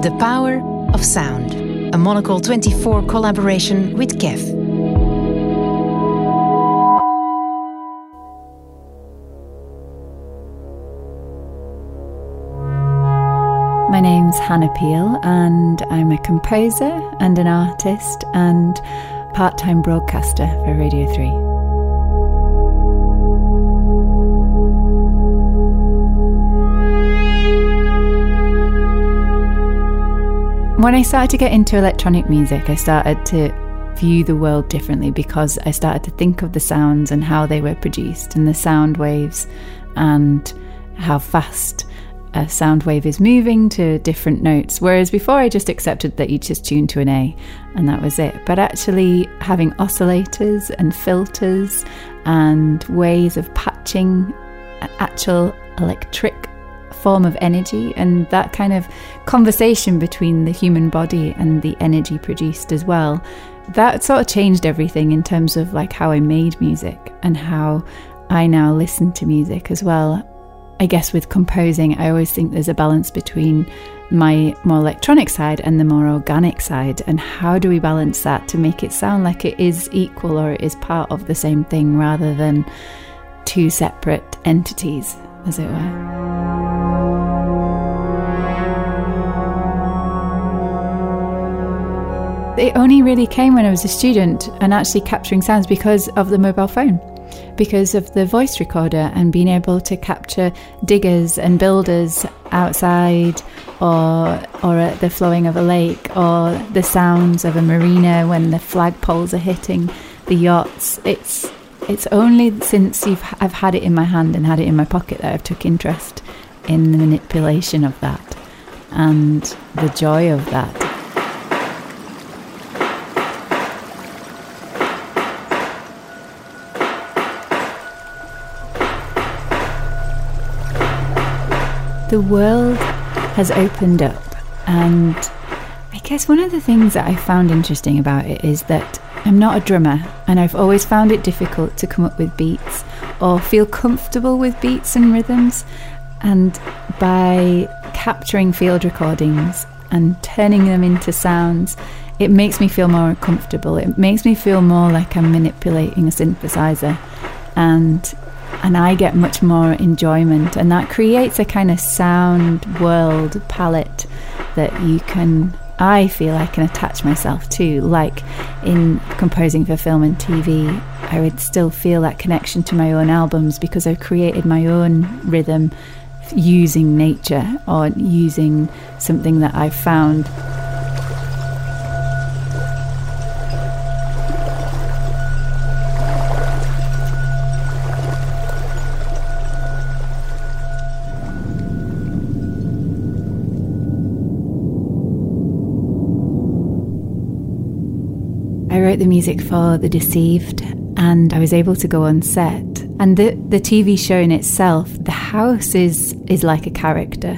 The Power of Sound, a Monocle 24 collaboration with Kev. My name's Hannah Peel and I'm a composer and an artist and part-time broadcaster for Radio 3. When I started to get into electronic music, I started to view the world differently because I started to think of the sounds and how they were produced and the sound waves and how fast a sound wave is moving to different notes. Whereas before I just accepted that you just tune to an A and that was it. But actually having oscillators and filters and ways of patching an actual electric form of energy and that kind of conversation between the human body and the energy produced as well, that sort of changed everything in terms of like how I made music and how I now listen to music as well. I guess with composing, I always think there's a balance between my more electronic side and the more organic side, and how do we balance that to make it sound like it is equal or it is part of the same thing rather than two separate entities, as it were. It only really came when I was a student and actually capturing sounds because of the mobile phone, because of the voice recorder and being able to capture diggers and builders outside or at the flowing of a lake or the sounds of a marina when the flagpoles are hitting the yachts. It's only since I've had it in my hand and had it in my pocket that I've took interest in the manipulation of that and the joy of that. The world has opened up, and I guess one of the things that I found interesting about it is that I'm not a drummer, and I've always found it difficult to come up with beats or feel comfortable with beats and rhythms. And by capturing field recordings and turning them into sounds, it makes me feel more comfortable. It makes me feel more like I'm manipulating a synthesizer, and I get much more enjoyment, and that creates a kind of sound world palette that I feel I can attach myself to. Like in composing for film and TV, I would still feel that connection to my own albums because I've created my own rhythm using nature or using something that I've found. I wrote the music for The Deceived and I was able to go on set. And the TV show in itself, the house is like a character.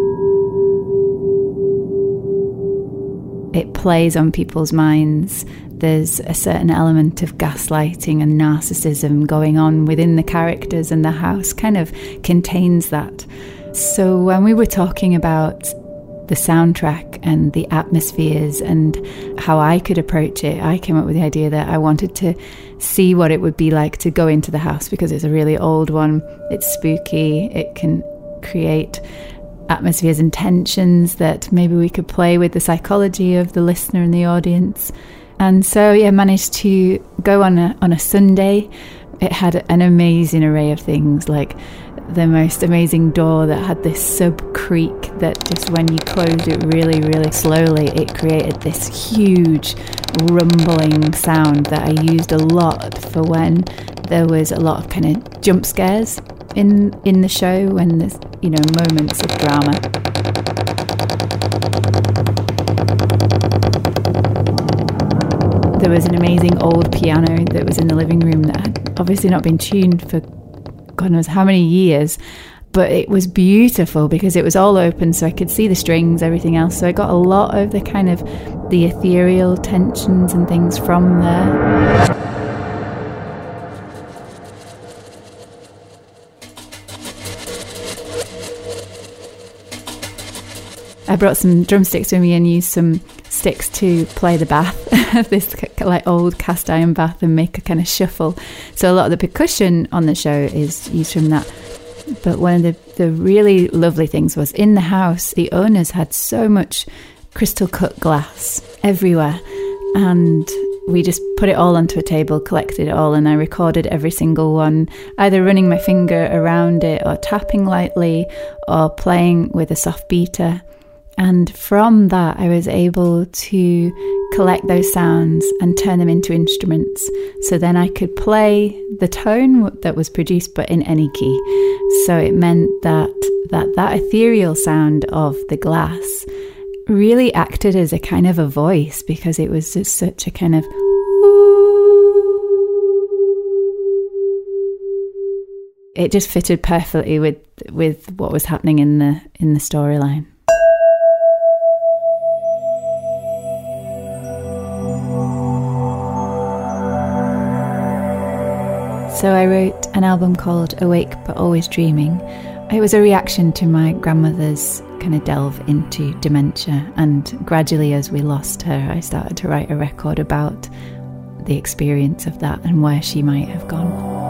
It plays on people's minds. There's a certain element of gaslighting and narcissism going on within the characters, and the house kind of contains that. So when we were talking about the soundtrack and the atmospheres and how I could approach it, I came up with the idea that I wanted to see what it would be like to go into the house, because it's a really old one, it's spooky, it can create atmospheres and tensions that maybe we could play with the psychology of the listener and the audience. And so managed to go on a Sunday. It had an amazing array of things, like the most amazing door that had this sub creak that just when you closed it really, really slowly, it created this huge rumbling sound that I used a lot for when there was a lot of kind of jump scares in the show, when there's moments of drama. There was an amazing old piano that was in the living room that had obviously not been tuned for God knows how many years, but it was beautiful because it was all open, so I could see the strings, everything else. So I got a lot of the kind of the ethereal tensions and things from there. I brought some drumsticks with me and used some sticks to play the bath of this like old cast iron bath and make a kind of shuffle. So a lot of the percussion on the show is used from that. But one of the really lovely things was in the house, the owners had so much crystal cut glass everywhere, and we just put it all onto a table, collected it all, and I recorded every single one, either running my finger around it or tapping lightly or playing with a soft beater. And from that, I was able to collect those sounds and turn them into instruments. So then I could play the tone that was produced, but in any key. So it meant that ethereal sound of the glass really acted as a kind of a voice, because it was just such a kind of it just fitted perfectly with what was happening in the storyline. So I wrote an album called Awake But Always Dreaming. It was a reaction to my grandmother's kind of delve into dementia, and gradually as we lost her, I started to write a record about the experience of that and where she might have gone.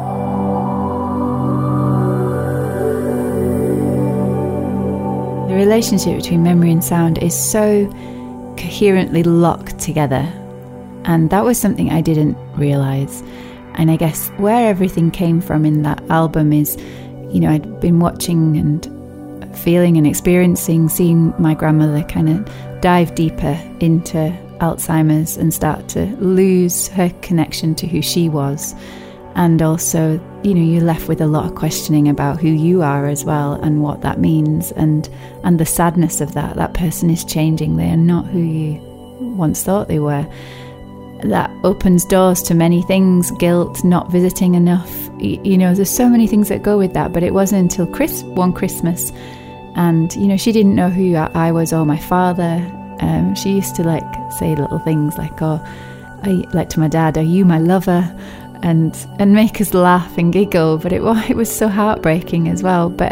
The relationship between memory and sound is so coherently locked together, and that was something I didn't realise. And I guess where everything came from in that album is, I'd been watching and feeling and experiencing, seeing my grandmother kind of dive deeper into Alzheimer's and start to lose her connection to who she was. And also, you're left with a lot of questioning about who you are as well and what that means, and the sadness of that. That person is changing. They are not who you once thought they were. That opens doors to many things, guilt, not visiting enough. There's so many things that go with that, but it wasn't until one Christmas, and, she didn't know who I was or my father. She used to say little things like, to my dad, "Are you my lover?" and make us laugh and giggle, but it was so heartbreaking as well. But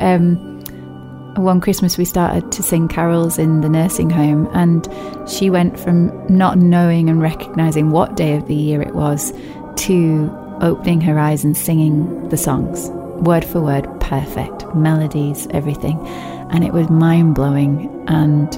one Christmas we started to sing carols in the nursing home, and she went from not knowing and recognising what day of the year it was to opening her eyes and singing the songs, word for word, perfect, melodies, everything. And it was mind-blowing, and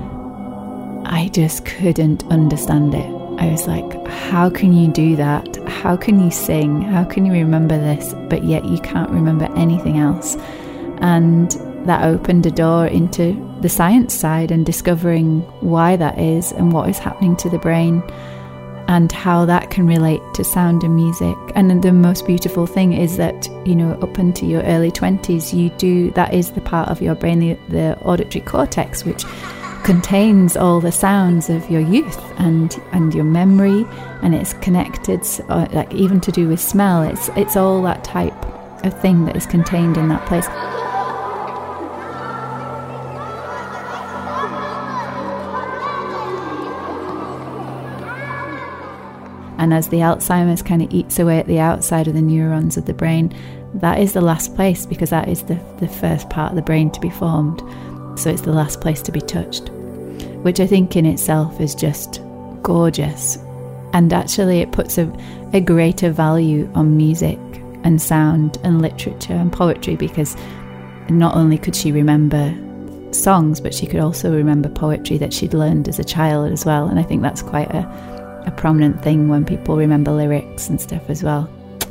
I just couldn't understand it. I was like, how can you do that? How can you sing? How can you remember this, but yet you can't remember anything else? And that opened a door into the science side and discovering why that is and what is happening to the brain and how that can relate to sound and music. And the most beautiful thing is that, up into your early 20s, that is the part of your brain, the auditory cortex, which contains all the sounds of your youth and your memory, and it's connected, even to do with smell. It's all that type of thing that is contained in that place. And as the Alzheimer's kind of eats away at the outside of the neurons of the brain, that is the last place, because that is the first part of the brain to be formed. So it's the last place to be touched, which I think in itself is just gorgeous. And actually it puts a greater value on music and sound and literature and poetry, because not only could she remember songs, but she could also remember poetry that she'd learned as a child as well. And I think that's quite a prominent thing when people remember lyrics and stuff as well.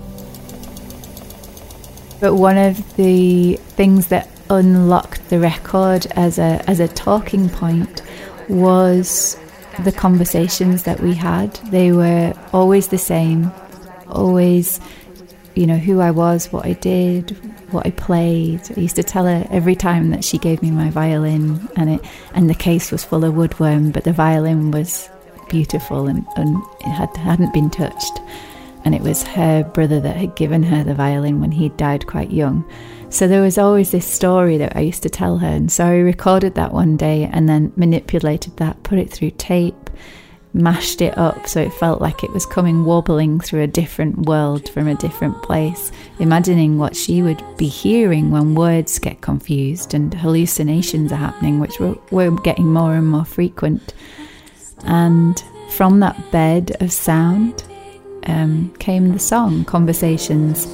But one of the things that unlocked the record as a talking point was the conversations that we had. They were always the same, always, who I was, what I did, what I played. I used to tell her every time that she gave me my violin, and the case was full of woodworm, but the violin was beautiful and it hadn't been touched. And it was her brother that had given her the violin when he'd died quite young. So there was always this story that I used to tell her. And so I recorded that one day and then manipulated that, put it through tape, mashed it up so it felt like it was coming wobbling through a different world from a different place, imagining what she would be hearing when words get confused and hallucinations are happening, which were getting more and more frequent. And from that bed of sound came the song, Conversations.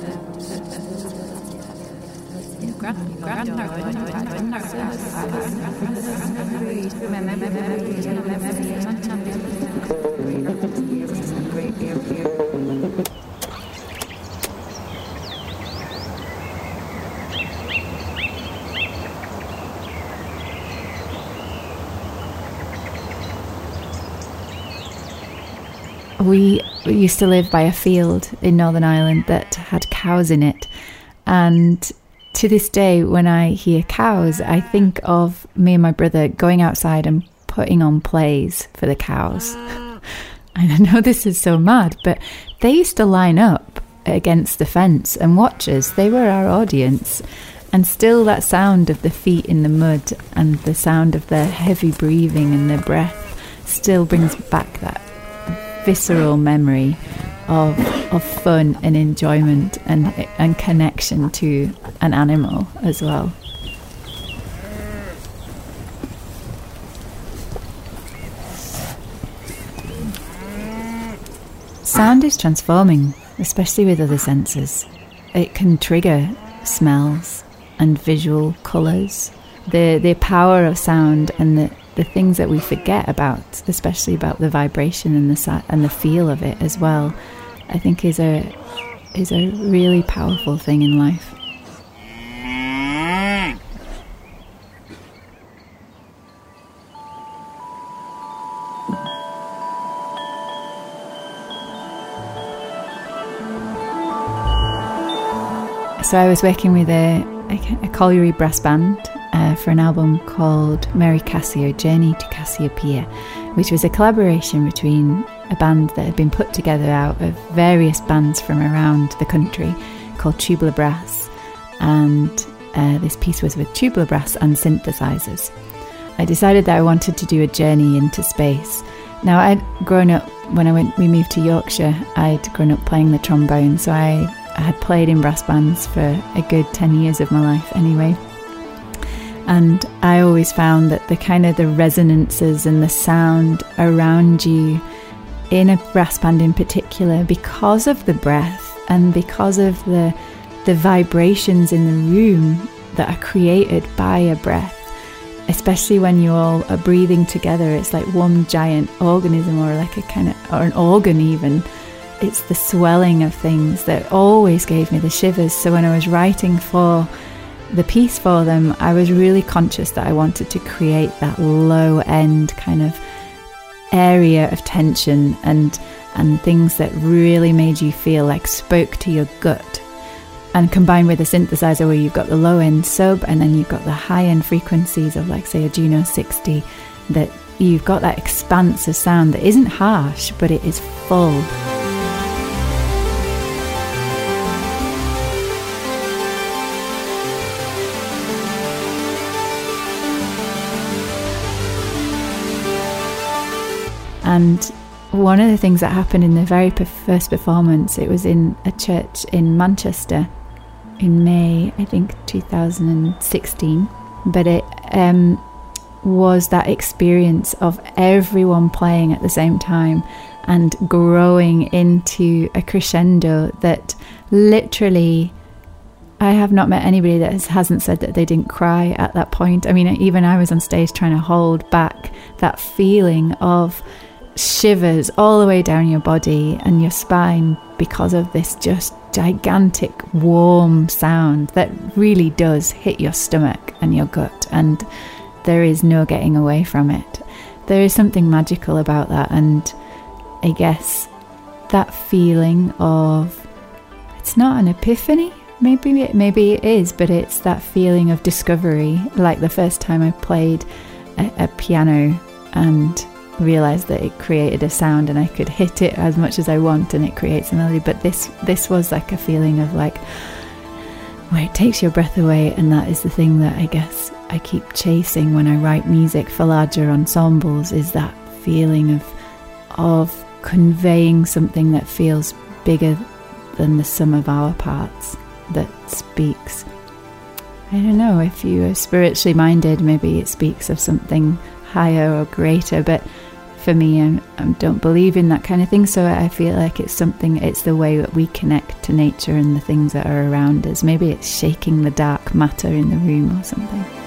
We used to live by a field in Northern Ireland that had cows in it, and to this day when I hear cows I think of me and my brother going outside and putting on plays for the cows. And I know this is so mad, but they used to line up against the fence and watch us. They were our audience, and still that sound of the feet in the mud and the sound of their heavy breathing and their breath still brings back that visceral memory of fun and enjoyment and connection to an animal as well. Sound is transforming, especially with other senses. It can trigger smells and visual colours. The power of sound and the things that we forget about, especially about the vibration and the feel of it as well, I think is a really powerful thing in life. So I was working with a colliery brass band for an album called Mary Cassio, Journey to Cassiopeia, which was a collaboration between a band that had been put together out of various bands from around the country called Tubular Brass, and this piece was with tubular brass and synthesizers. I decided that I wanted to do a journey into space. Now, I'd grown up, when we moved to Yorkshire, I'd grown up playing the trombone, so I had played in brass bands for a good 10 years of my life anyway. And I always found that the resonances and the sound around you in a brass band in particular, because of the breath and because of the vibrations in the room that are created by a breath, especially when you all are breathing together, it's like one giant organism, or like or an organ even. It's the swelling of things that always gave me the shivers. So when I was writing for the piece for them, I was really conscious that I wanted to create that low end kind of area of tension and things that really made you feel like spoke to your gut. And combined with a synthesizer where you've got the low end sub and then you've got the high end frequencies of, like, say, a Juno 60, that you've got that expanse of sound that isn't harsh, but it is full. And one of the things that happened in the very first performance, it was in a church in Manchester in May, I think 2016, but it was that experience of everyone playing at the same time and growing into a crescendo that literally, I have not met anybody that hasn't said that they didn't cry at that point. I mean, even I was on stage trying to hold back that feeling of shivers all the way down your body and your spine because of this just gigantic warm sound that really does hit your stomach and your gut, and there is no getting away from it. There is something magical about that, and I guess that feeling of, it's not an epiphany, maybe it is, but it's that feeling of discovery, like the first time I played a piano and realised that it created a sound and I could hit it as much as I want and it creates a melody. But this was like a feeling of, like, where it takes your breath away, and that is the thing that I guess I keep chasing when I write music for larger ensembles, is that feeling of of conveying something that feels bigger than the sum of our parts, that speaks. I don't know, if you are spiritually minded, maybe it speaks of something higher or greater, but for me, I don't believe in that kind of thing, so I feel like it's the way that we connect to nature and the things that are around us. Maybe it's shaking the dark matter in the room or something.